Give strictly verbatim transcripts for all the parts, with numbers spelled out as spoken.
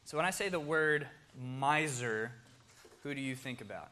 So when I say the word miser, who do you think about?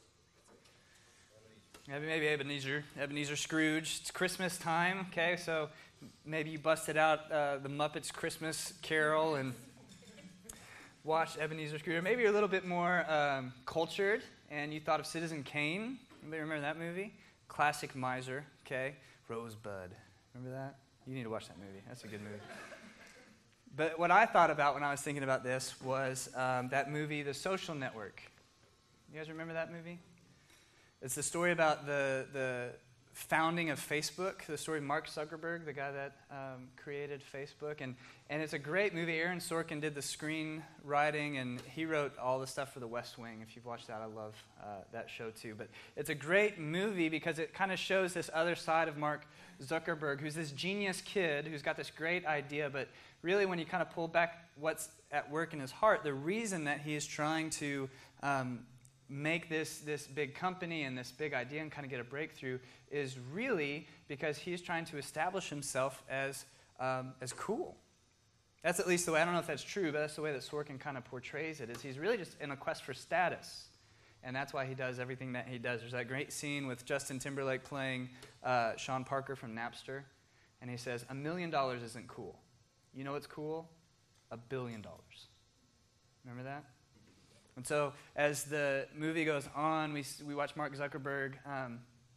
Maybe, maybe Ebenezer, Ebenezer Scrooge. It's Christmas time, okay? So maybe you busted out uh, the Muppets Christmas Carol and watched Ebenezer Scrooge. Or maybe you're a little bit more um, cultured and you thought of Citizen Kane. Anybody remember that movie? Classic miser, okay? Rosebud. Remember that? You need to watch that movie. That's a good movie. But what I thought about when I was thinking about this was um, that movie, The Social Network. You guys remember that movie? It's the story about the the founding of Facebook, the story of Mark Zuckerberg, the guy that um, created Facebook. And, and it's a great movie. Aaron Sorkin did the screenwriting, and he wrote all the stuff for The West Wing. If you've watched that, I love uh, that show too. But it's a great movie because it kind of shows this other side of Mark Zuckerberg, who's this genius kid who's got this great idea, but really when you kind of pull back what's at work in his heart, the reason that he is trying to um, make this, this big company and this big idea and kind of get a breakthrough is really because he's trying to establish himself as, um, as cool. That's at least the way, I don't know if that's true, but that's the way that Sorkin kind of portrays it, is he's really just in a quest for status. And that's why he does everything that he does. There's that great scene with Justin Timberlake playing uh, Sean Parker from Napster. And he says, a million dollars isn't cool. You know what's cool? A billion dollars. Remember that? And so as the movie goes on, we we watch Mark Zuckerberg um,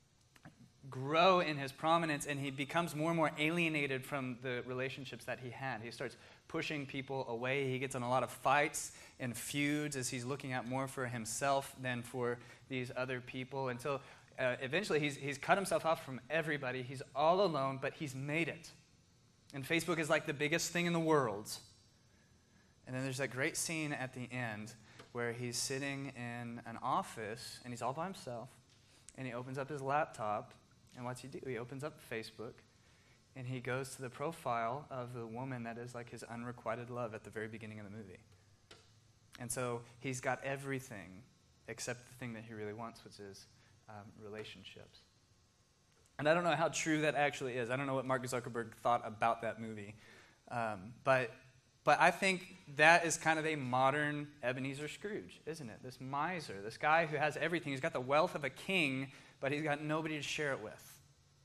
grow in his prominence, and he becomes more and more alienated from the relationships that he had. He starts pushing people away. He gets in a lot of fights and feuds as he's looking out more for himself than for these other people, until uh, eventually he's, he's cut himself off from everybody. He's all alone, but he's made it. And Facebook is like the biggest thing in the world. And then there's that great scene at the end where he's sitting in an office, and he's all by himself, and he opens up his laptop, and what's he do? He opens up Facebook, and he goes to the profile of the woman that is like his unrequited love at the very beginning of the movie. And so he's got everything except the thing that he really wants, which is um, relationships. And I don't know how true that actually is. I don't know what Mark Zuckerberg thought about that movie. Um, but but I think that is kind of a modern Ebenezer Scrooge, isn't it? This miser, this guy who has everything. He's got the wealth of a king, but he's got nobody to share it with.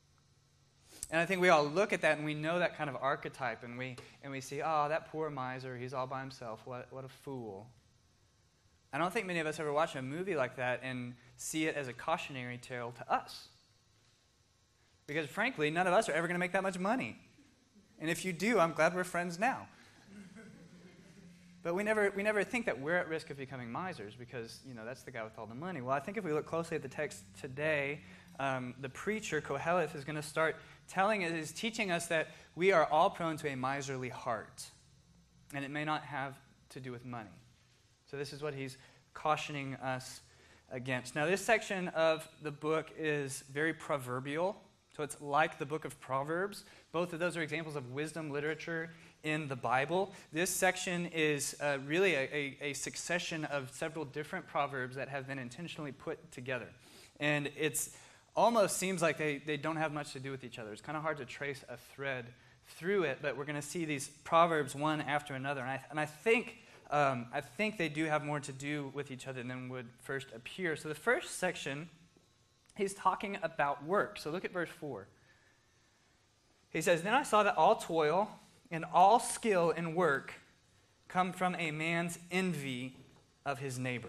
And I think we all look at that and we know that kind of archetype, and we and we see, oh, that poor miser, he's all by himself. What what a fool. I don't think many of us ever watch a movie like that and see it as a cautionary tale to us. Because frankly, none of us are ever going to make that much money. And if you do, I'm glad we're friends now. But we never we never think that we're at risk of becoming misers because, you know, that's the guy with all the money. Well, I think if we look closely at the text today, um, the preacher, Koheleth, is going to start telling us, is teaching us that we are all prone to a miserly heart. And it may not have to do with money. So this is what he's cautioning us against. Now, this section of the book is very proverbial. So it's like the book of Proverbs. Both of those are examples of wisdom literature in the Bible. This section is uh, really a, a, a succession of several different proverbs that have been intentionally put together. And it's almost seems like they, they don't have much to do with each other. It's kind of hard to trace a thread through it, but we're going to see these proverbs one after another. And I, and I think um, I think they do have more to do with each other than would first appear. So the first section, he's talking about work. So look at verse four. He says, "Then I saw that all toil and all skill in work come from a man's envy of his neighbor."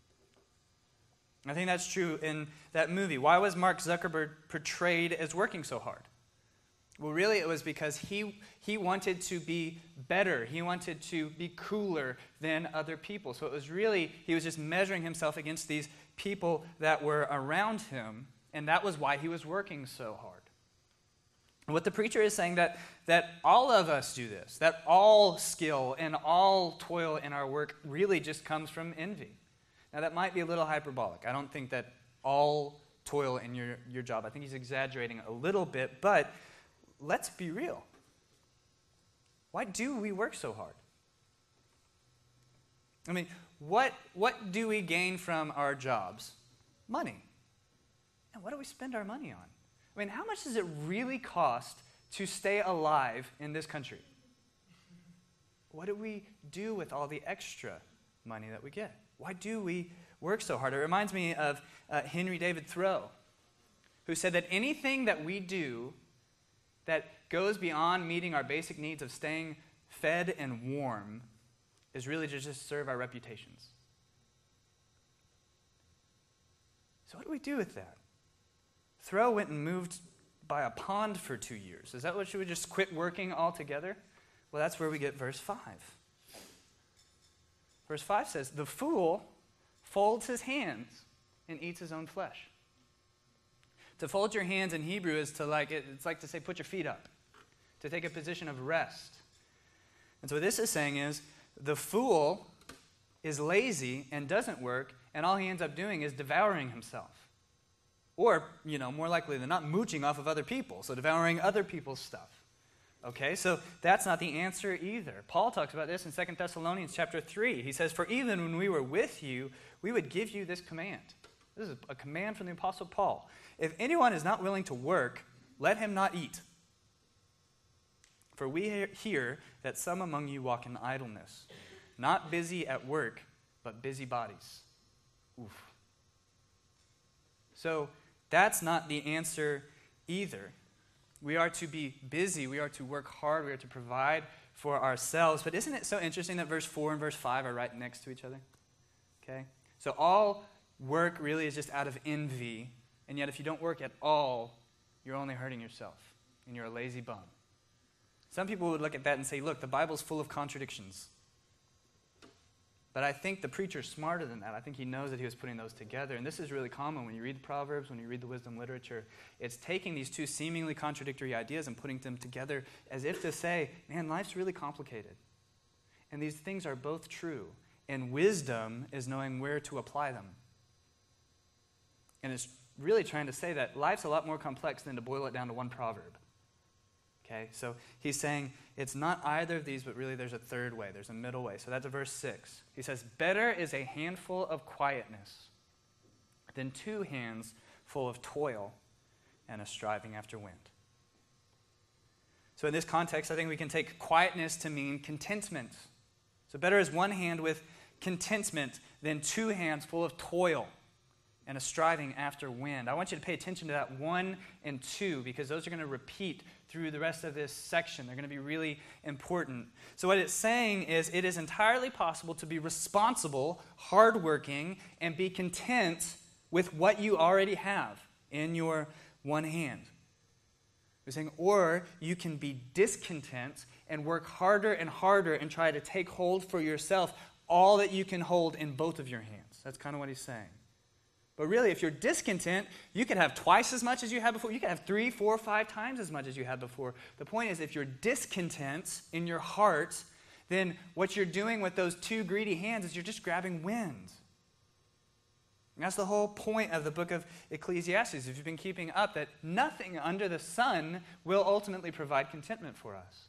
I think that's true in that movie. Why was Mark Zuckerberg portrayed as working so hard? Well, really, it was because he he wanted to be better. He wanted to be cooler than other people. So it was really, he was just measuring himself against these people that were around him, and that was why he was working so hard. And what the preacher is saying, that that all of us do this, that all skill and all toil in our work really just comes from envy. Now, that might be a little hyperbolic. I don't think that all toil in your, your job. I think he's exaggerating a little bit, but let's be real. Why do we work so hard? I mean, what what do we gain from our jobs? Money. And what do we spend our money on? I mean, how much does it really cost to stay alive in this country? what do we do with all the extra money that we get? Why do we work so hard? It reminds me of uh, Henry David Thoreau, who said that anything that we do that goes beyond meeting our basic needs of staying fed and warm is really to just serve our reputations. So what do we do with that? Thoreau went and moved by a pond for two years. Is that what, should we just quit working altogether? Well, that's where we get verse five. Verse five says, the fool folds his hands and eats his own flesh. To fold your hands in Hebrew is to like, it's like to say put your feet up, to take a position of rest. And so what this is saying is, the fool is lazy and doesn't work, and all he ends up doing is devouring himself. Or, you know, more likely than not, mooching off of other people, so devouring other people's stuff. Okay, so that's not the answer either. Paul talks about this in Second Thessalonians chapter three. He says, for even when we were with you, we would give you this command. This is a command from the Apostle Paul. If anyone is not willing to work, let him not eat. For we hear that some among you walk in idleness, not busy at work, but busy bodies. Oof. So that's not the answer either. We are to be busy. We are to work hard. We are to provide for ourselves. But isn't it so interesting that verse four and verse five are right next to each other? Okay? So all work really is just out of envy. And yet if you don't work at all, you're only hurting yourself. And you're a lazy bum. Some people would look at that and say, look, the Bible's full of contradictions. But I think the preacher's smarter than that. I think he knows that he was putting those together. And this is really common when you read the Proverbs, when you read the wisdom literature. It's taking these two seemingly contradictory ideas and putting them together as if to say, man, life's really complicated. And these things are both true. And wisdom is knowing where to apply them. And it's really trying to say that life's a lot more complex than to boil it down to one proverb. Okay, so he's saying it's not either of these, but really there's a third way. There's a middle way. So that's verse six. He says, better is a handful of quietness than two hands full of toil and a striving after wind. So in this context, I think we can take quietness to mean contentment. So better is one hand with contentment than two hands full of toil and a striving after wind. I want you to pay attention to that one and two, because those are going to repeat through the rest of this section. They're going to be really important. So what it's saying is it is entirely possible to be responsible, hardworking, and be content with what you already have in your one hand. We're saying, or you can be discontent and work harder and harder and try to take hold for yourself all that you can hold in both of your hands. That's kind of what he's saying. But really, if you're discontent, you can have twice as much as you had before. You can have three, four, five times as much as you had before. The point is, if you're discontent in your heart, then what you're doing with those two greedy hands is you're just grabbing wind. And that's the whole point of the book of Ecclesiastes, if you've been keeping up, that nothing under the sun will ultimately provide contentment for us.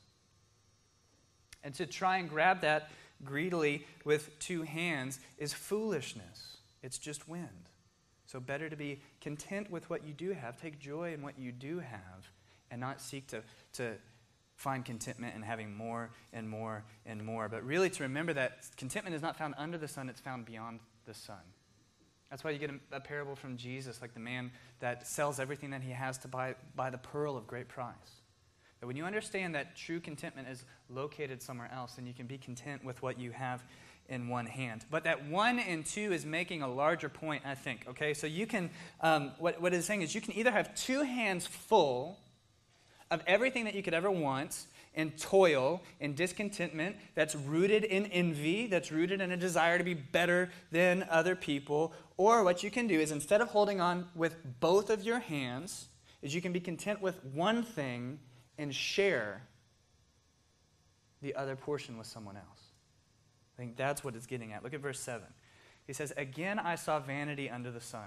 And to try and grab that greedily with two hands is foolishness. It's just wind. So better to be content with what you do have, take joy in what you do have, and not seek to, to find contentment in having more and more and more. But really to remember that contentment is not found under the sun, it's found beyond the sun. That's why you get a, a parable from Jesus, like the man that sells everything that he has to buy, buy the pearl of great price. That when you understand that true contentment is located somewhere else, then you can be content with what you have in one hand. But that one and two is making a larger point, I think. Okay, so you can, um, what, what it's saying is you can either have two hands full of everything that you could ever want, and toil and discontentment that's rooted in envy, that's rooted in a desire to be better than other people. Or what you can do is, instead of holding on with both of your hands, is you can be content with one thing and share the other portion with someone else. I think that's what it's getting at. Look at verse seven. He says, again I saw vanity under the sun.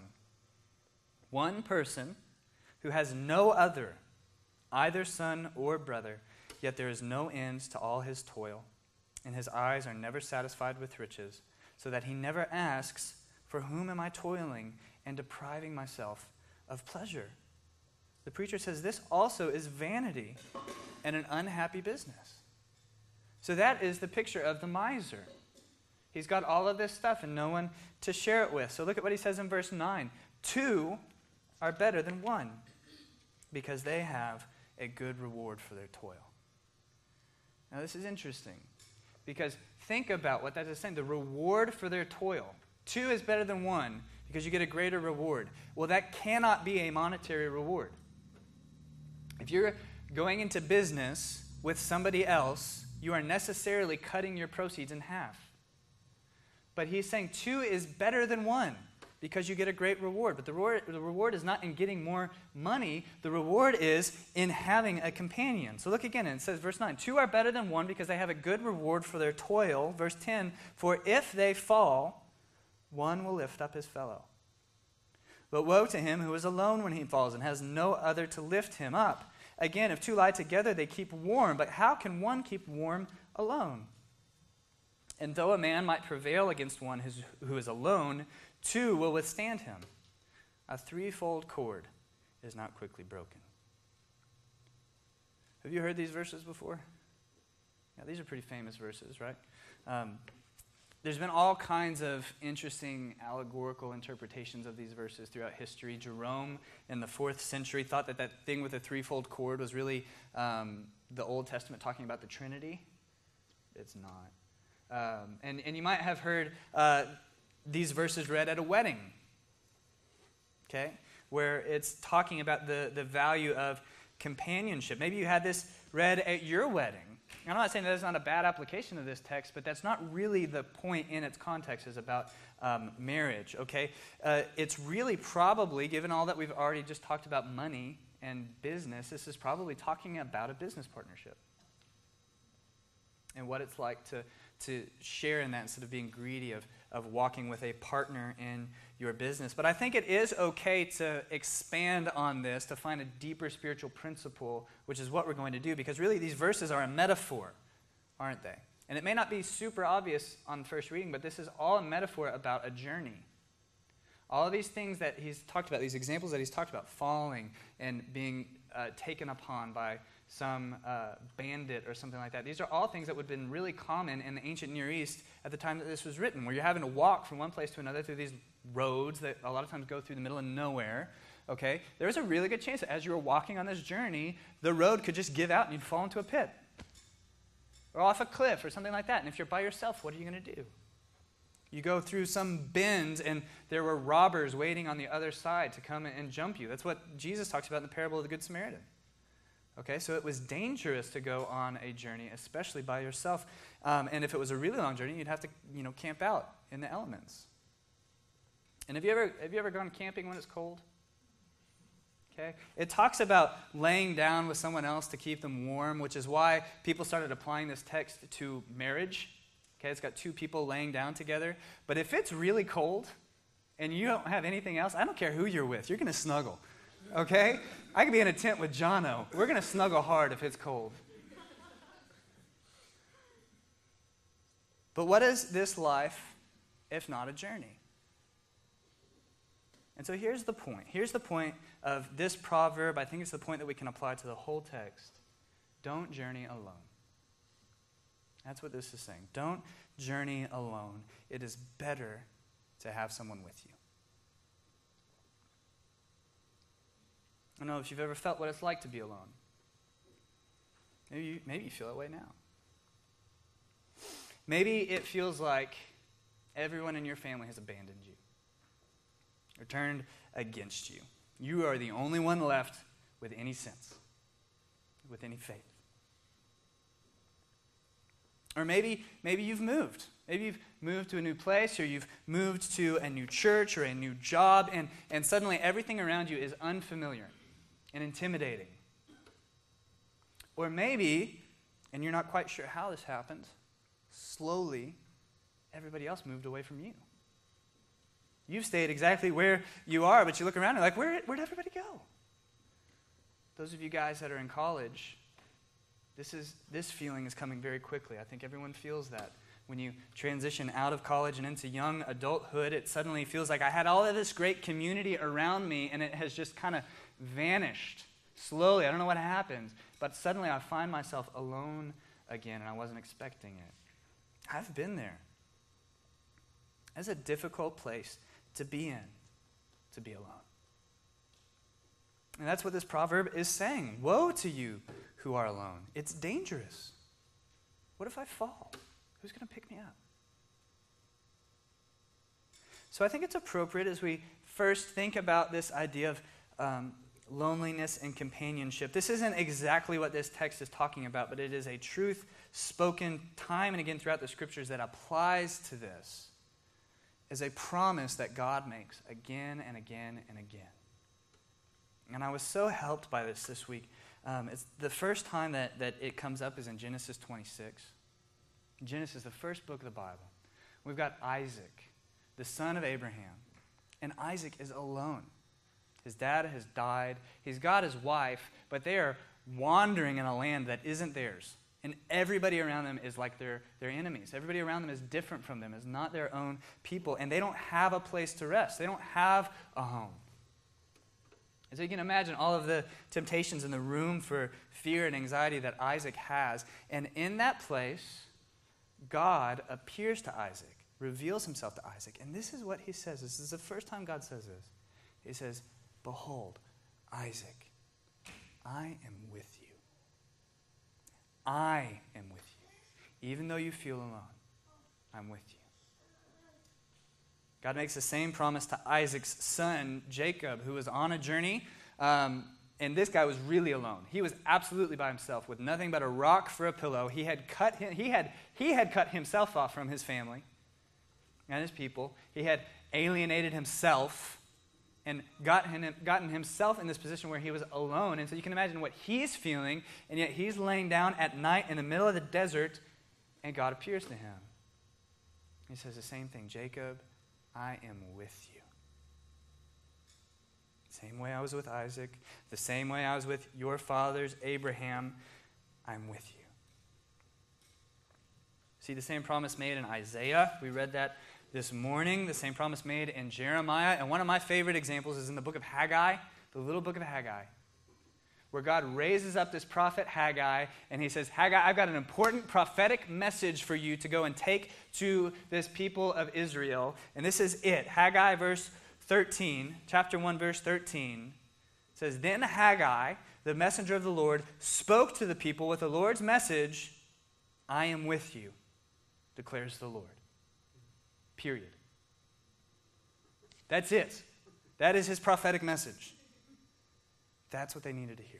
One person who has no other, either son or brother, yet there is no end to all his toil, and his eyes are never satisfied with riches, so that he never asks, for whom am I toiling and depriving myself of pleasure? The preacher says this also is vanity and an unhappy business. So that is the picture of the miser. He's got all of this stuff and no one to share it with. So look at what he says in verse nine. Two are better than one because they have a good reward for their toil. Now this is interesting because think about what that is saying. The reward for their toil. Two is better than one because you get a greater reward. Well, that cannot be a monetary reward. If you're going into business with somebody else, you are necessarily cutting your proceeds in half. But he's saying two is better than one because you get a great reward. But the reward, the reward is not in getting more money. The reward is in having a companion. So look again, and it says, verse nine, two are better than one because they have a good reward for their toil. Verse ten, for if they fall, one will lift up his fellow. But woe to him who is alone when he falls and has no other to lift him up. Again, if two lie together, they keep warm. But how can one keep warm alone? And though a man might prevail against one who is alone, two will withstand him. A threefold cord is not quickly broken. Have you heard these verses before? Yeah, these are pretty famous verses, right? Um, there's been all kinds of interesting allegorical interpretations of these verses throughout history. Jerome in the fourth century thought that that thing with the threefold cord was really um, the Old Testament talking about the Trinity. It's not. Um, and, and you might have heard uh, these verses read at a wedding, okay, where it's talking about the, the value of companionship. Maybe you had this read at your wedding. I'm not saying that that's not a bad application of this text, but that's not really the point in its context is about um, marriage, okay? Uh, it's really probably, given all that we've already just talked about money and business, this is probably talking about a business partnership and what it's like to to share in that instead of being greedy of, of walking with a partner in your business. But I think it is okay to expand on this to find a deeper spiritual principle, which is what we're going to do, because really these verses are a metaphor, aren't they? And it may not be super obvious on first reading, but this is all a metaphor about a journey. All of these things that he's talked about, these examples that he's talked about, falling and being uh, taken upon by some uh, bandit or something like that. These are all things that would have been really common in the ancient Near East at the time that this was written, where you're having to walk from one place to another through these roads that a lot of times go through the middle of nowhere. Okay, there's a really good chance that as you were walking on this journey, the road could just give out and you'd fall into a pit or off a cliff or something like that. And if you're by yourself, what are you going to do? You go through some bend and there were robbers waiting on the other side to come and jump you. That's what Jesus talks about in the parable of the Good Samaritan. Okay, so it was dangerous to go on a journey, especially by yourself. Um, and if it was a really long journey, you'd have to, you know, camp out in the elements. And have you ever have you ever gone camping when it's cold? Okay, it talks about laying down with someone else to keep them warm, which is why people started applying this text to marriage. Okay, it's got two people laying down together. But if it's really cold and you don't have anything else, I don't care who you're with, you're going to snuggle. Okay? I could be in a tent with Jono. We're going to snuggle hard if it's cold. But what is this life if not a journey? And so here's the point. Here's the point of this proverb. I think it's the point that we can apply to the whole text. Don't journey alone. That's what this is saying. Don't journey alone. It is better to have someone with you. I don't know if you've ever felt what it's like to be alone. Maybe you, maybe you feel that way now. Maybe it feels like everyone in your family has abandoned you or turned against you. You are the only one left with any sense, with any faith. Or maybe, maybe you've moved. Maybe you've moved to a new place, or you've moved to a new church or a new job, and, and suddenly everything around you is unfamiliar and intimidating. Or maybe, and you're not quite sure how this happened, slowly everybody else moved away from you. You've stayed exactly where you are, but you look around and you're like, Where, where'd everybody go? Those of you guys that are in college, this is this feeling is coming very quickly. I think everyone feels that. When you transition out of college and into young adulthood, it suddenly feels like I had all of this great community around me, and it has just kind of vanished slowly. I don't know what happened, but suddenly I find myself alone again, and I wasn't expecting it. I've been there. It's a difficult place to be in, to be alone. And that's what this proverb is saying. Woe to you who are alone. It's dangerous. What if I fall? Who's going to pick me up? So I think it's appropriate as we first think about this idea of um, loneliness and companionship. This isn't exactly what this text is talking about, but it is a truth spoken time and again throughout the scriptures that applies to this as a promise that God makes again and again and again. And I was so helped by this this week. Um, it's the first time that, that it comes up is in Genesis twenty-six. Genesis, the first book of the Bible. We've got Isaac, the son of Abraham. And Isaac is alone. His dad has died. He's got his wife, but they are wandering in a land that isn't theirs. And everybody around them is like their, their enemies. Everybody around them is different from them, is not their own people. And they don't have a place to rest. They don't have a home. And so you can imagine all of the temptations in the room for fear and anxiety that Isaac has. And in that place, God appears to Isaac, reveals himself to Isaac. And this is what he says. This is the first time God says this. He says, "Behold, Isaac, I am with you. I am with you. Even though you feel alone, I'm with you." God makes the same promise to Isaac's son, Jacob, who was on a journey. Um, and this guy was really alone. He was absolutely by himself with nothing but a rock for a pillow. He had cut him, he had, he had cut himself off from his family and his people. He had alienated himself and gotten, gotten himself in this position where he was alone. And so you can imagine what he's feeling, and yet he's laying down at night in the middle of the desert, and God appears to him. He says the same thing, "Jacob, I am with you." Same way I was with Isaac, the same way I was with your fathers, Abraham, I'm with you. See the same promise made in Isaiah. We read that this morning. The same promise made in Jeremiah. And one of my favorite examples is in the book of Haggai, the little book of Haggai, where God raises up this prophet Haggai, and he says, "Haggai, I've got an important prophetic message for you to go and take to this people of Israel." And this is it. Haggai verse thirteen, chapter one, verse thirteen, says, "Then Haggai, the messenger of the Lord, spoke to the people with the Lord's message, 'I am with you,' declares the Lord." Period. That's it. That is his prophetic message. That's what they needed to hear.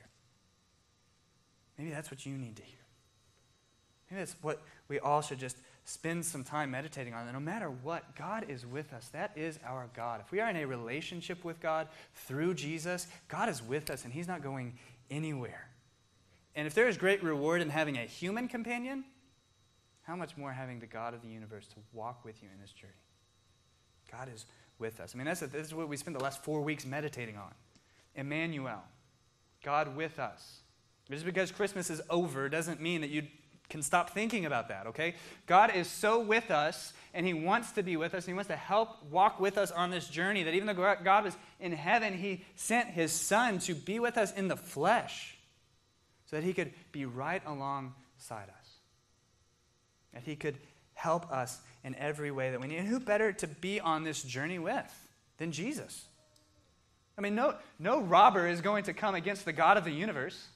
Maybe that's what you need to hear. Maybe that's what we all should just spend some time meditating on. That no matter what, God is with us. That is our God. If we are in a relationship with God through Jesus, God is with us and he's not going anywhere. And if there is great reward in having a human companion, how much more having the God of the universe to walk with you in this journey? God is with us. I mean, that's a, this is what we spent the last four weeks meditating on. Emmanuel, God with us. Just because Christmas is over doesn't mean that you can stop thinking about that, okay? God is so with us, and he wants to be with us, and he wants to help walk with us on this journey, that even though God was in heaven, he sent his Son to be with us in the flesh so that he could be right alongside us, that he could help us in every way that we need. And who better to be on this journey with than Jesus? I mean, no, no robber is going to come against the God of the universe.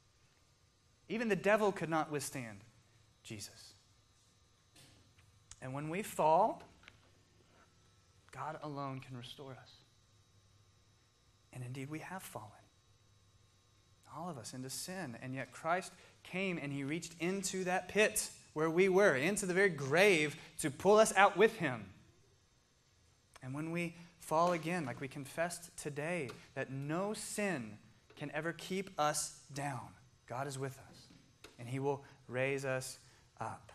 Even the devil could not withstand Jesus. And when we fall, God alone can restore us. And indeed, we have fallen. All of us into sin. And yet Christ came and he reached into that pit where we were, into the very grave, to pull us out with him. And when we fall again, like we confessed today, that no sin can ever keep us down, God is with us. And he will raise us up.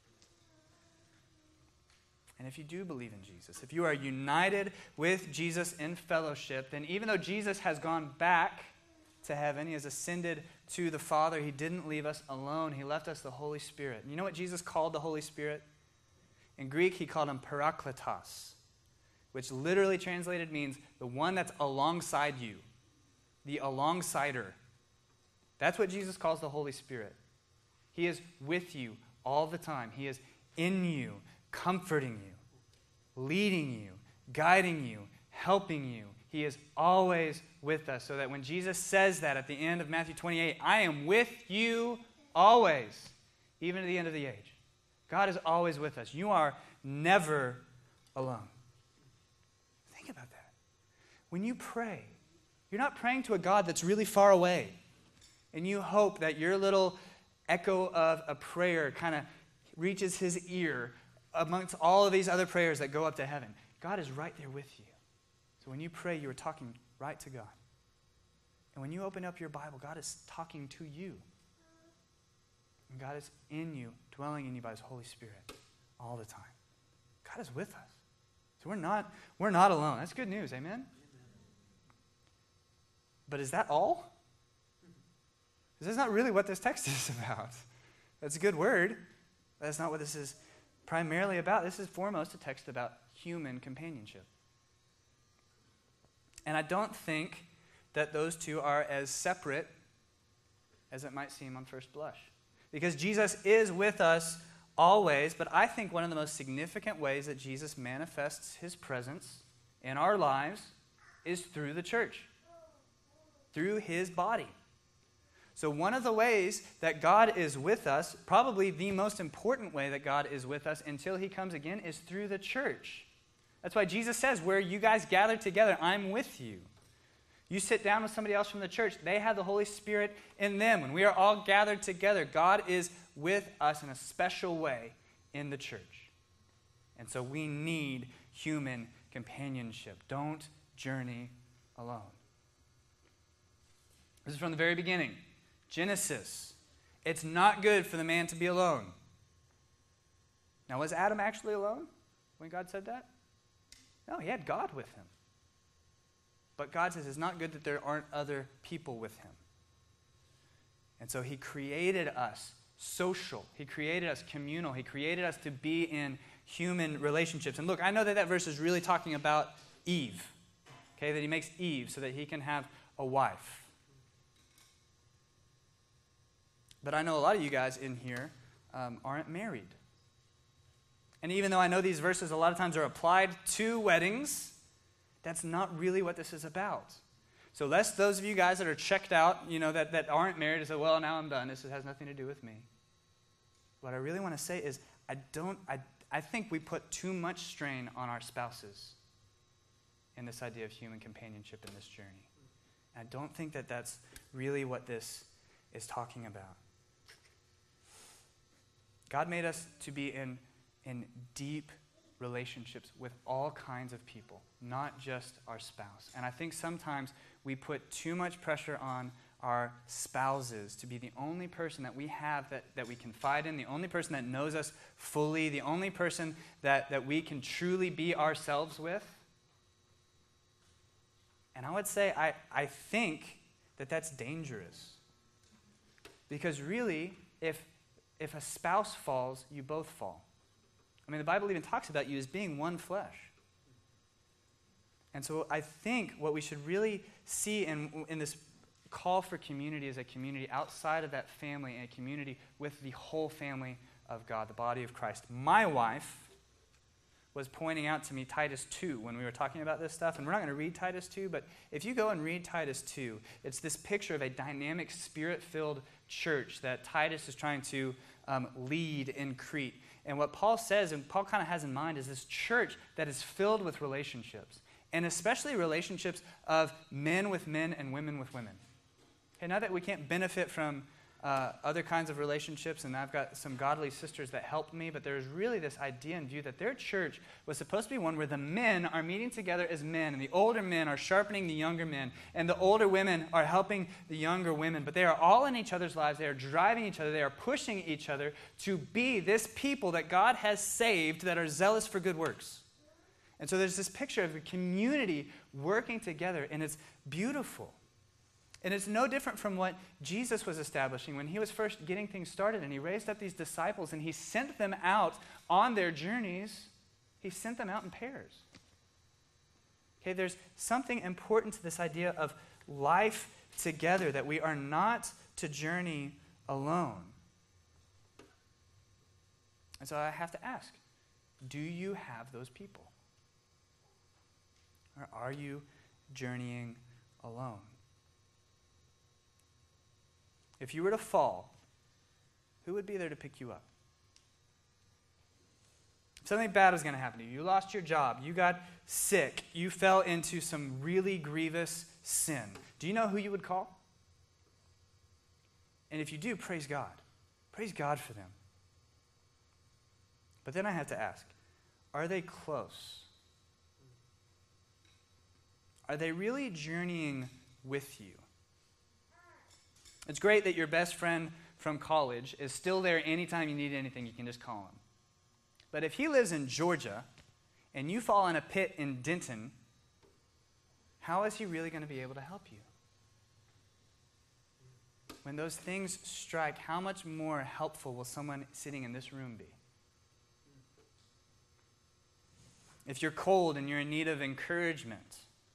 And if you do believe in Jesus, if you are united with Jesus in fellowship, then even though Jesus has gone back to heaven, he has ascended to the Father, he didn't leave us alone. He left us the Holy Spirit. And you know what Jesus called the Holy Spirit? In Greek, he called him parakletos, which literally translated means the one that's alongside you, the alongsider. That's what Jesus calls the Holy Spirit. He is with you all the time. He is in you, comforting you, leading you, guiding you, helping you. He is always with us. So that when Jesus says that at the end of Matthew twenty-eight, I am with you always, even to the end of the age. God is always with us. You are never alone. Think about that. When you pray, you're not praying to a God that's really far away, and you hope that your little echo of a prayer kind of reaches his ear amongst all of these other prayers that go up to heaven. God is right there with you. So when you pray, you are talking right to God. And when you open up your Bible, God is talking to you. And God is in you, dwelling in you by his Holy Spirit all the time. God is with us. So we're not, we're not alone. That's good news, amen? But is that all? This is not really what this text is about. That's a good word. That's not what this is primarily about. This is foremost a text about human companionship. And I don't think that those two are as separate as it might seem on first blush. Because Jesus is with us always, but I think one of the most significant ways that Jesus manifests his presence in our lives is through the church, through his body. So one of the ways that God is with us, probably the most important way that God is with us until he comes again, is through the church. That's why Jesus says, where you guys gather together, I'm with you. You sit down with somebody else from the church, they have the Holy Spirit in them. When we are all gathered together, God is with us in a special way in the church. And so we need human companionship. Don't journey alone. This is from the very beginning. Genesis. It's not good for the man to be alone. Now, was Adam actually alone when God said that? No, he had God with him. But God says it's not good that there aren't other people with him. And so he created us social. He created us communal. He created us to be in human relationships. And look, I know that that verse is really talking about Eve. Okay, that he makes Eve so that he can have a wife. But I know a lot of you guys in here um, aren't married. And even though I know these verses a lot of times are applied to weddings, that's not really what this is about. So lest those of you guys that are checked out, you know, that, that aren't married and say, well, now I'm done. This has nothing to do with me. What I really want to say is I don't, I, I think we put too much strain on our spouses in this idea of human companionship in this journey. And I don't think that that's really what this is talking about. God made us to be in, in deep relationships with all kinds of people, not just our spouse. And I think sometimes we put too much pressure on our spouses to be the only person that we have that, that we confide in, the only person that knows us fully, the only person that, that we can truly be ourselves with. And I would say I, I think that that's dangerous. Because really, if, if a spouse falls, you both fall. I mean, the Bible even talks about you as being one flesh. And so I think what we should really see in, in this call for community is a community outside of that family and a community with the whole family of God, the body of Christ. My wife was pointing out to me Titus two when we were talking about this stuff, and we're not going to read Titus two, but if you go and read Titus two, it's this picture of a dynamic, spirit-filled church that Titus is trying to um, lead in Crete. And what Paul says, and Paul kind of has in mind, is this church that is filled with relationships, and especially relationships of men with men and women with women. Okay, not that we can't benefit from uh, other kinds of relationships, and I've got some godly sisters that helped me, but there's really this idea and view that their church was supposed to be one where the men are meeting together as men, and the older men are sharpening the younger men, and the older women are helping the younger women, but they are all in each other's lives. They are driving each other. They are pushing each other to be this people that God has saved that are zealous for good works. And so there's this picture of a community working together, and it's beautiful. And it's no different from what Jesus was establishing when he was first getting things started, and he raised up these disciples and he sent them out on their journeys. He sent them out in pairs. Okay, there's something important to this idea of life together, that we are not to journey alone. And so I have to ask, do you have those people? Or are you journeying alone? If you were to fall, who would be there to pick you up? If something bad was going to happen to you, you lost your job, you got sick, you fell into some really grievous sin, do you know who you would call? And if you do, praise God. Praise God for them. But then I have to ask, are they close? Are they really journeying with you? It's great that your best friend from college is still there anytime you need anything, you can just call him. But if he lives in Georgia and you fall in a pit in Denton, how is he really going to be able to help you? When those things strike, how much more helpful will someone sitting in this room be? If you're cold and you're in need of encouragement,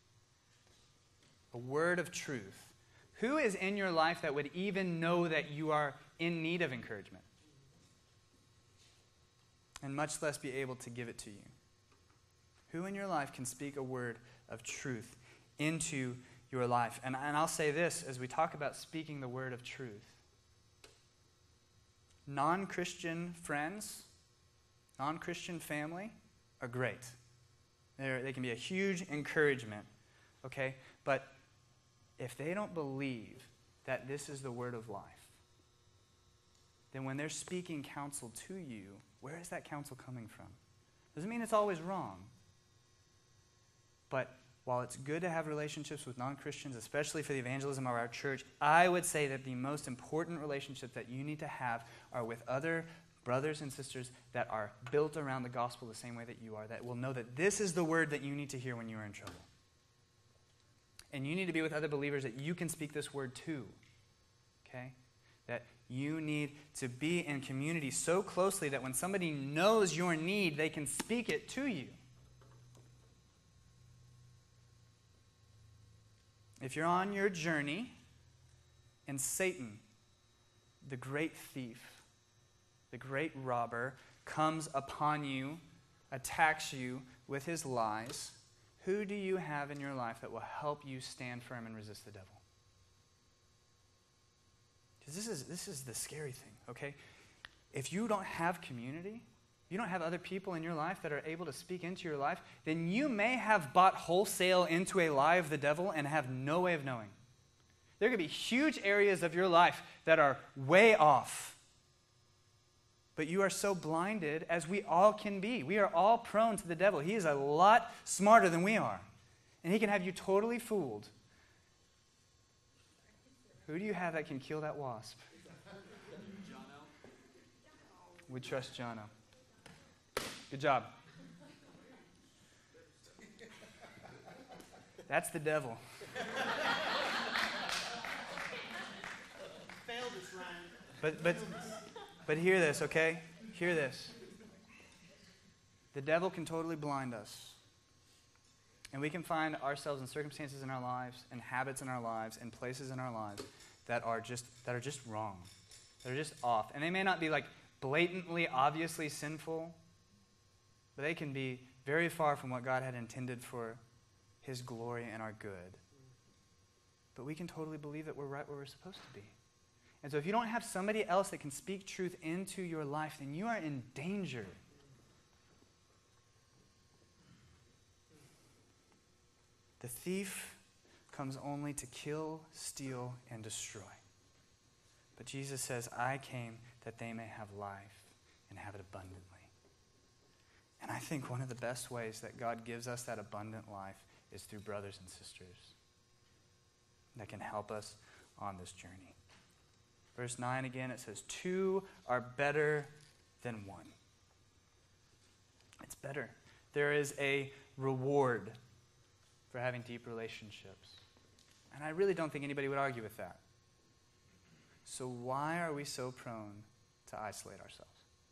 a word of truth, who is in your life that would even know that you are in need of encouragement? And much less be able to give it to you. Who in your life can speak a word of truth into your life? And, and I'll say this as we talk about speaking the word of truth. Non-Christian friends, non-Christian family are great. They're, they can be a huge encouragement, okay? But if they don't believe that this is the word of life, then when they're speaking counsel to you, where is that counsel coming from? Doesn't mean it's always wrong. But while it's good to have relationships with non-Christians, especially for the evangelism of our church, I would say that the most important relationships that you need to have are with other brothers and sisters that are built around the gospel the same way that you are, that will know that this is the word that you need to hear when you are in trouble. And you need to be with other believers that you can speak this word to, okay? That you need to be in community so closely that when somebody knows your need, they can speak it to you. If you're on your journey and Satan, the great thief, the great robber, comes upon you, attacks you with his lies, who do you have in your life that will help you stand firm and resist the devil? Because this is, this is the scary thing, okay? If you don't have community, you don't have other people in your life that are able to speak into your life, then you may have bought wholesale into a lie of the devil and have no way of knowing. There could be huge areas of your life that are way off. But you are so blinded, as we all can be. We are all prone to the devil. He is a lot smarter than we are. And he can have you totally fooled. Who do you have that can kill that wasp? Jono. We trust Jono. Good job. That's the devil. Failed this, Ryan. But but but hear this, okay? Hear this. The devil can totally blind us. And we can find ourselves in circumstances in our lives, and habits in our lives, and places in our lives that are just that are just wrong. That are just off. And they may not be like blatantly, obviously sinful, but they can be very far from what God had intended for his glory and our good. But we can totally believe that we're right where we're supposed to be. And so if you don't have somebody else that can speak truth into your life, then you are in danger. The thief comes only to kill, steal, and destroy. But Jesus says, I came that they may have life and have it abundantly. And I think one of the best ways that God gives us that abundant life is through brothers and sisters that can help us on this journey. Verse nine again, it says, two are better than one. It's better. There is a reward for having deep relationships. And I really don't think anybody would argue with that. So why are we so prone to isolate ourselves?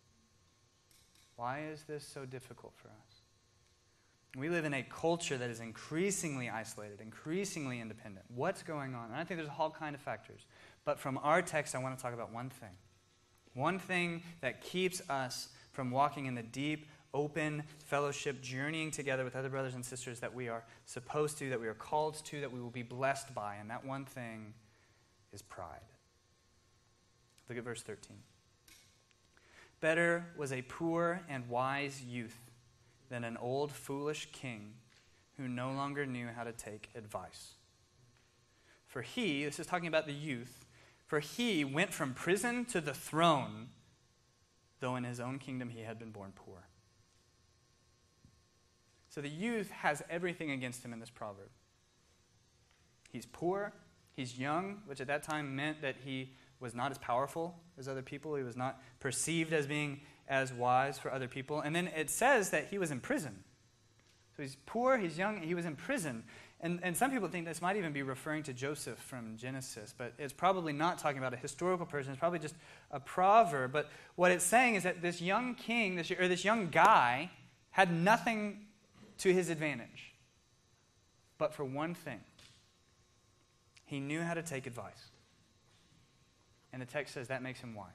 Why is this so difficult for us? We live in a culture that is increasingly isolated, increasingly independent. What's going on? And I think there's all kinds of factors. But from our text, I want to talk about one thing. One thing that keeps us from from walking in the deep, open fellowship, journeying together with other brothers and sisters that we are supposed to, that we are called to, that we will be blessed by. And that one thing is pride. Look at verse thirteen. Better was a poor and wise youth than an old foolish king who no longer knew how to take advice. For he, this is talking about the youth, for he went from prison to the throne, though in his own kingdom he had been born poor. So the youth has everything against him in this proverb. He's poor, he's young, which at that time meant that he was not as powerful as other people. He was not perceived as being as wise for other people. And then it says that he was in prison. So he's poor, he's young, he was in prison. And, and some people think this might even be referring to Joseph from Genesis, but it's probably not talking about a historical person. It's probably just a proverb. But what it's saying is that this young king, this, or this young guy, had nothing to his advantage. But for one thing, he knew how to take advice. And the text says that makes him wise.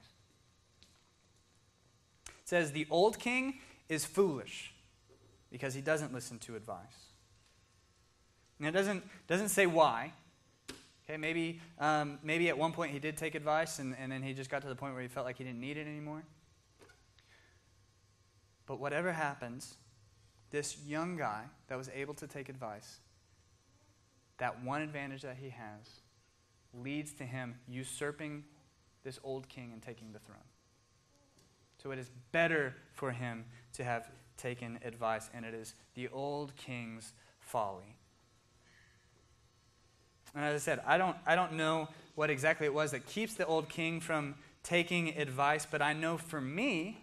It says the old king is foolish because he doesn't listen to advice. And it doesn't, doesn't say why. Okay, maybe, um, maybe at one point he did take advice and, and then he just got to the point where he felt like he didn't need it anymore. But whatever happens, this young guy that was able to take advice, that one advantage that he has leads to him usurping this old king and taking the throne. So it is better for him to have taken advice, and it is the old king's folly. And as I said, I don't, I don't know what exactly it was that keeps the old king from taking advice, but I know for me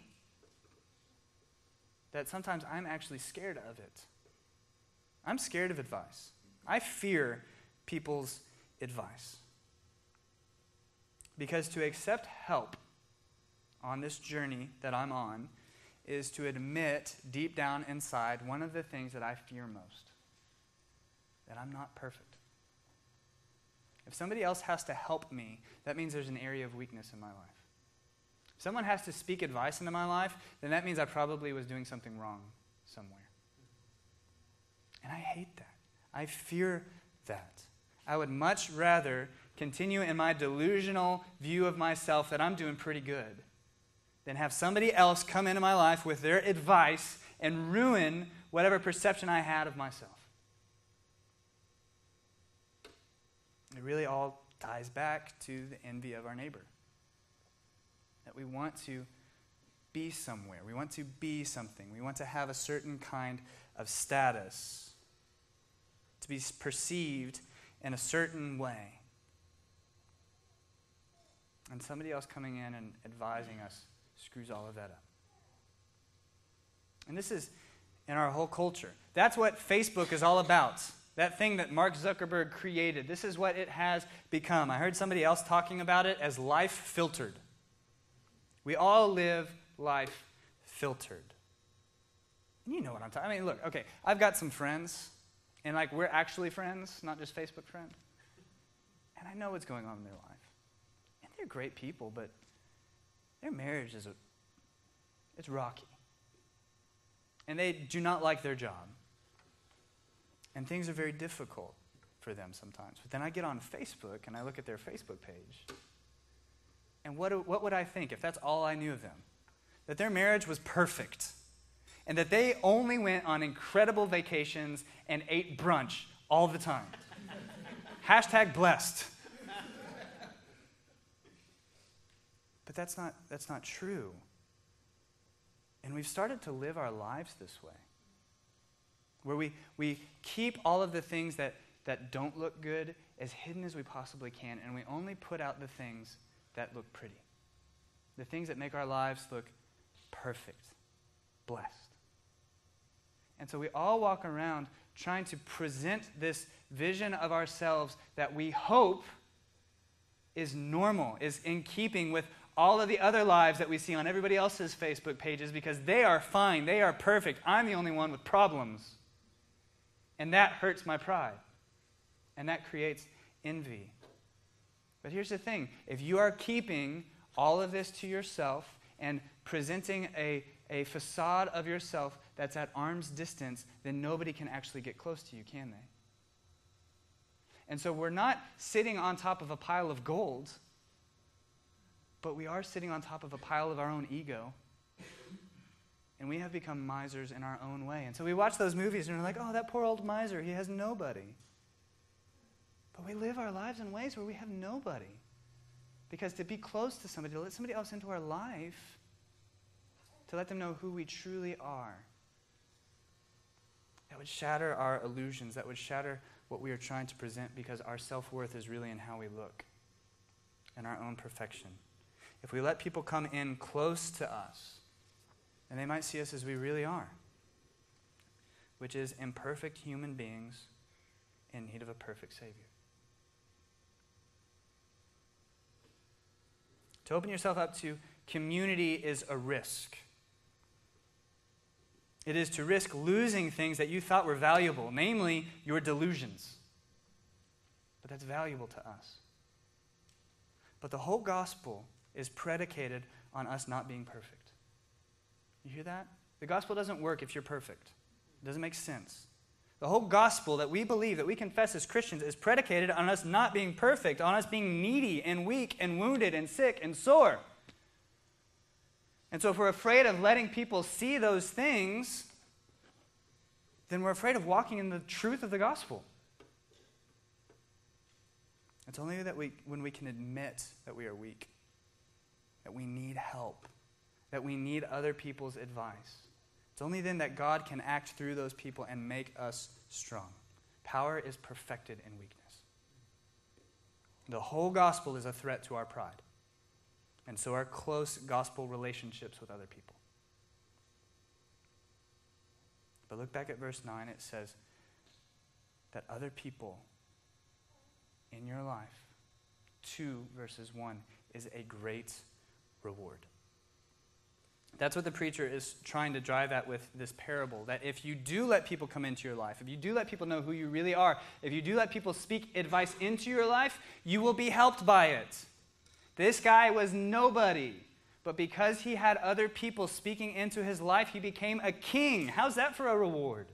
that sometimes I'm actually scared of it. I'm scared of advice. I fear people's advice. Because to accept help on this journey that I'm on is to admit deep down inside one of the things that I fear most, that I'm not perfect. If somebody else has to help me, that means there's an area of weakness in my life. If someone has to speak advice into my life, then that means I probably was doing something wrong somewhere. And I hate that. I fear that. I would much rather continue in my delusional view of myself that I'm doing pretty good than have somebody else come into my life with their advice and ruin whatever perception I had of myself. It really all ties back to the envy of our neighbor. That we want to be somewhere. We want to be something. We want to have a certain kind of status. To be perceived in a certain way. And somebody else coming in and advising us screws all of that up. And this is in our whole culture. That's what Facebook is all about. That thing that Mark Zuckerberg created. This is what it has become. I heard somebody else talking about it as life filtered. We all live life filtered. You know what I'm talking about. I mean, look, okay, I've got some friends, and like we're actually friends, not just Facebook friends. And I know what's going on in their life. And they're great people, but their marriage is a, it's rocky. And they do not like their job. And things are very difficult for them sometimes. But then I get on Facebook and I look at their Facebook page. And what, do, what would I think if that's all I knew of them? That their marriage was perfect. And that they only went on incredible vacations and ate brunch all the time. Hashtag blessed. But that's not, that's not true. And we've started to live our lives this way. Where we, we keep all of the things that, that don't look good as hidden as we possibly can, and we only put out the things that look pretty. The things that make our lives look perfect, blessed. And so we all walk around trying to present this vision of ourselves that we hope is normal, is in keeping with all of the other lives that we see on everybody else's Facebook pages because they are fine, they are perfect. I'm the only one with problems. And that hurts my pride. And that creates envy. But here's the thing. If you are keeping all of this to yourself and presenting a, a facade of yourself that's at arm's distance, then nobody can actually get close to you, can they? And so we're not sitting on top of a pile of gold, but we are sitting on top of a pile of our own ego. And we have become misers in our own way. And so we watch those movies and we're like, oh, that poor old miser, he has nobody. But we live our lives in ways where we have nobody. Because to be close to somebody, to let somebody else into our life, to let them know who we truly are, that would shatter our illusions, that would shatter what we are trying to present, because our self-worth is really in how we look and our own perfection. If we let people come in close to us, and they might see us as we really are, which is imperfect human beings in need of a perfect Savior. To open yourself up to community is a risk. It is to risk losing things that you thought were valuable, namely your delusions. But that's valuable to us. But the whole gospel is predicated on us not being perfect. You hear that? The gospel doesn't work if you're perfect. It doesn't make sense. The whole gospel that we believe, that we confess as Christians, is predicated on us not being perfect, on us being needy and weak and wounded and sick and sore. And so if we're afraid of letting people see those things, then we're afraid of walking in the truth of the gospel. It's only that we, when we can admit that we are weak, that we need help, that we need other people's advice. It's only then that God can act through those people and make us strong. Power is perfected in weakness. The whole gospel is a threat to our pride. And so are close gospel relationships with other people. But look back at verse nine. It says that other people in your life, two verses one, is a great reward. That's what the preacher is trying to drive at with this parable, that if you do let people come into your life, if you do let people know who you really are, if you do let people speak advice into your life, you will be helped by it. This guy was nobody, but because he had other people speaking into his life, he became a king. How's that for a reward?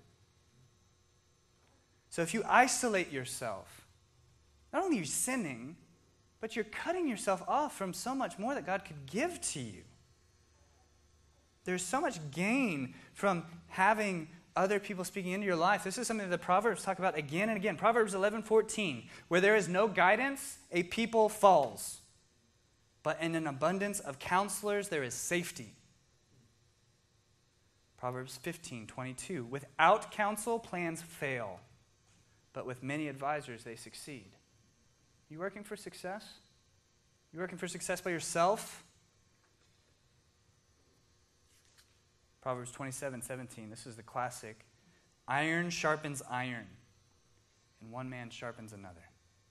So if you isolate yourself, not only are you sinning, but you're cutting yourself off from so much more that God could give to you. There's so much gain from having other people speaking into your life. This is something that the Proverbs talk about again and again. Proverbs eleven fourteen, where there is no guidance, a people falls. But in an abundance of counselors, there is safety. Proverbs fifteen twenty-two, without counsel, plans fail. But with many advisors, they succeed. You working for success? You working for success by yourself? Proverbs twenty-seven seventeen, this is the classic. Iron sharpens iron, and one man sharpens another.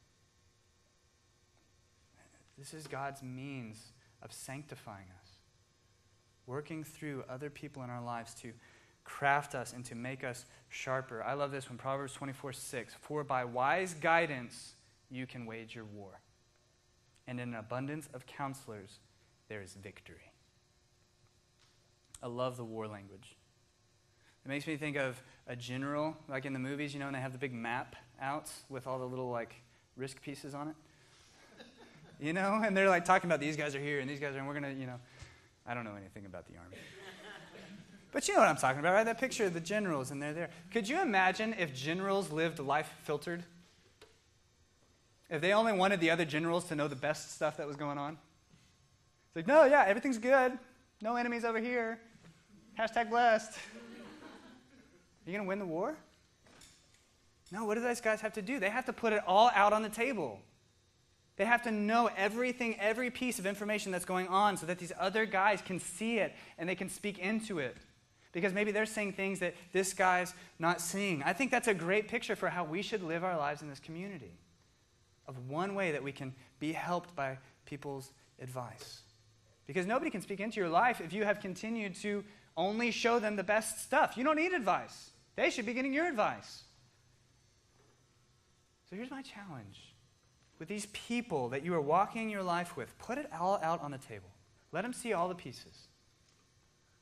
This is God's means of sanctifying us, working through other people in our lives to craft us and to make us sharper. I love this one, Proverbs twenty-four six, for by wise guidance you can wage your war, and in an abundance of counselors there is victory. I love the war language. It makes me think of a general, like in the movies, you know, and they have the big map out with all the little, like, risk pieces on it. You know, and they're, like, talking about these guys are here and these guys are, and we're going to, you know, I don't know anything about the Army. But you know what I'm talking about, right? That picture of the generals, and they're there. Could you imagine if generals lived life filtered? If they only wanted the other generals to know the best stuff that was going on? It's like, no, yeah, everything's good. No enemies over here. Hashtag blessed. Are you going to win the war? No, what do those guys have to do? They have to put it all out on the table. They have to know everything, every piece of information that's going on so that these other guys can see it and they can speak into it. Because maybe they're saying things that this guy's not seeing. I think that's a great picture for how we should live our lives in this community. Of one way that we can be helped by people's advice. Because nobody can speak into your life if you have continued to only show them the best stuff. You don't need advice. They should be getting your advice. So here's my challenge. With these people that you are walking your life with, put it all out on the table. Let them see all the pieces.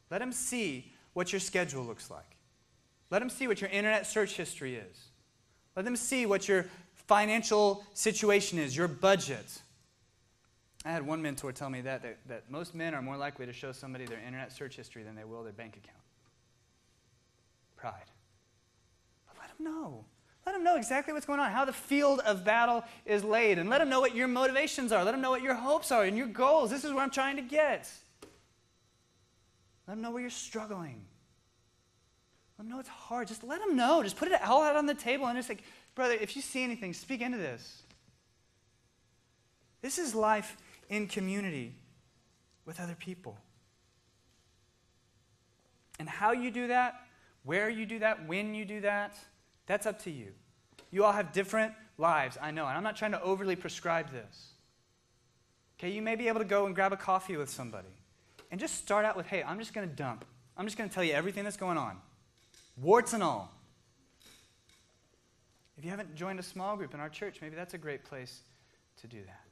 Let them see what your schedule looks like. Let them see what your internet search history is. Let them see what your financial situation is, your budget. I had one mentor tell me that, that, that most men are more likely to show somebody their internet search history than they will their bank account. Pride. But let them know. Let them know exactly what's going on, how the field of battle is laid, and let them know what your motivations are. Let them know what your hopes are and your goals. This is where I'm trying to get. Let them know where you're struggling. Let them know it's hard. Just let them know. Just put it all out on the table and just like, brother, if you see anything, speak into this. This is life in community with other people. And how you do that, where you do that, when you do that, that's up to you. You all have different lives, I know, and I'm not trying to overly prescribe this. Okay, you may be able to go and grab a coffee with somebody and just start out with, hey, I'm just going to dump. I'm just going to tell you everything that's going on, warts and all. If you haven't joined a small group in our church, maybe that's a great place to do that.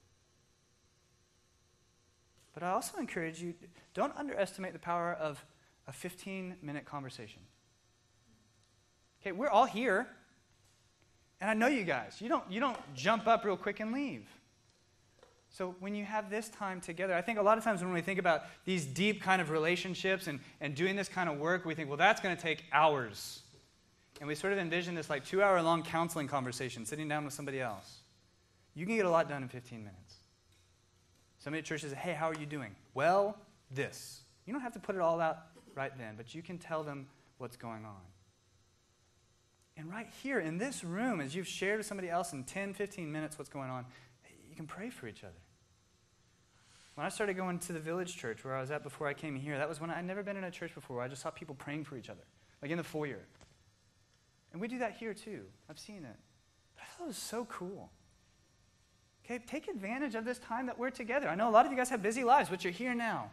But I also encourage you, don't underestimate the power of a fifteen-minute conversation. Okay, we're all here, and I know you guys. You don't, you don't jump up real quick and leave. So when you have this time together, I think a lot of times when we think about these deep kind of relationships and, and doing this kind of work, we think, well, that's going to take hours. And we sort of envision this like two-hour-long counseling conversation, sitting down with somebody else. You can get a lot done in fifteen minutes. Somebody at church says, hey, how are you doing? Well, this. You don't have to put it all out right then, but you can tell them what's going on. And right here in this room, as you've shared with somebody else in ten, fifteen minutes what's going on, you can pray for each other. When I started going to the Village Church where I was at before I came here, that was when I'd never been in a church before where I just saw people praying for each other, like in the foyer. And we do that here too. I've seen it. But I thought it was so cool. Okay, take advantage of this time that we're together. I know a lot of you guys have busy lives, but you're here now.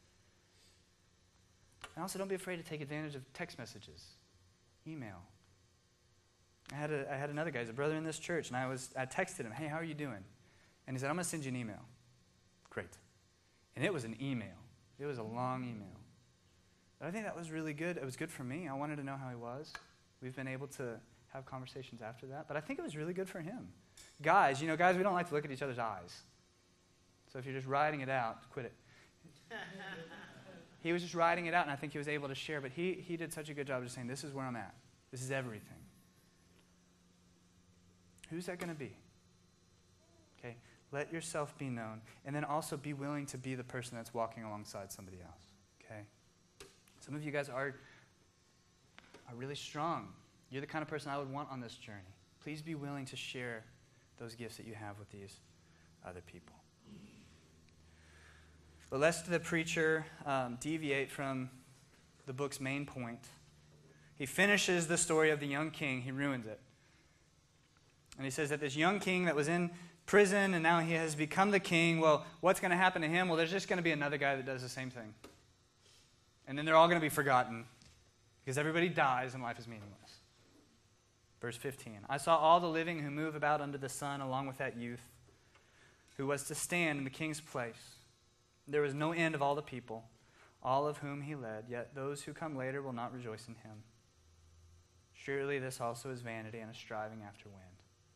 And also don't be afraid to take advantage of text messages, email. I had a, I had another guy, he's a brother in this church, and I was I texted him, hey, how are you doing? And he said, I'm going to send you an email. Great. And it was an email. It was a long email. But I think that was really good. It was good for me. I wanted to know how he was. We've been able to have conversations after that. But I think it was really good for him. Guys, you know, guys, we don't like to look at each other's eyes. So if you're just writing it out, quit it. He was just writing it out, and I think he was able to share. But he, he did such a good job of just saying, this is where I'm at. This is everything. Who's that going to be? Okay, let yourself be known. And then also be willing to be the person that's walking alongside somebody else. Okay? Some of you guys are, are really strong. You're the kind of person I would want on this journey. Please be willing to share those gifts that you have with these other people. But lest the preacher um, deviate from the book's main point, he finishes the story of the young king. He ruins it. And he says that this young king that was in prison and now he has become the king, well, what's going to happen to him? Well, there's just going to be another guy that does the same thing. And then they're all going to be forgotten because everybody dies and life is meaningless. Verse fifteen, I saw all the living who move about under the sun along with that youth who was to stand in the king's place. There was no end of all the people, all of whom he led, yet those who come later will not rejoice in him. Surely this also is vanity and a striving after wind.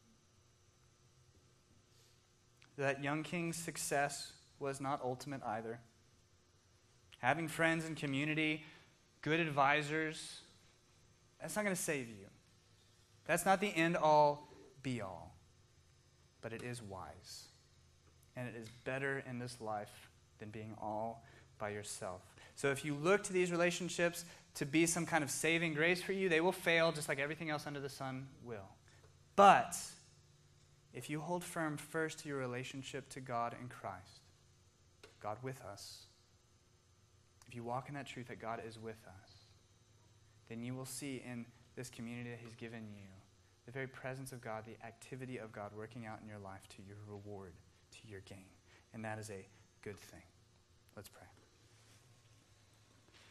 That young king's success was not ultimate either. Having friends and community, good advisors, that's not going to save you. That's not the end-all, be-all. But it is wise. And it is better in this life than being all by yourself. So if you look to these relationships to be some kind of saving grace for you, they will fail just like everything else under the sun will. But if you hold firm first to your relationship to God in Christ, God with us, if you walk in that truth that God is with us, then you will see in this community that he's given you the very presence of God, the activity of God working out in your life to your reward, to your gain. And that is a good thing. Let's pray.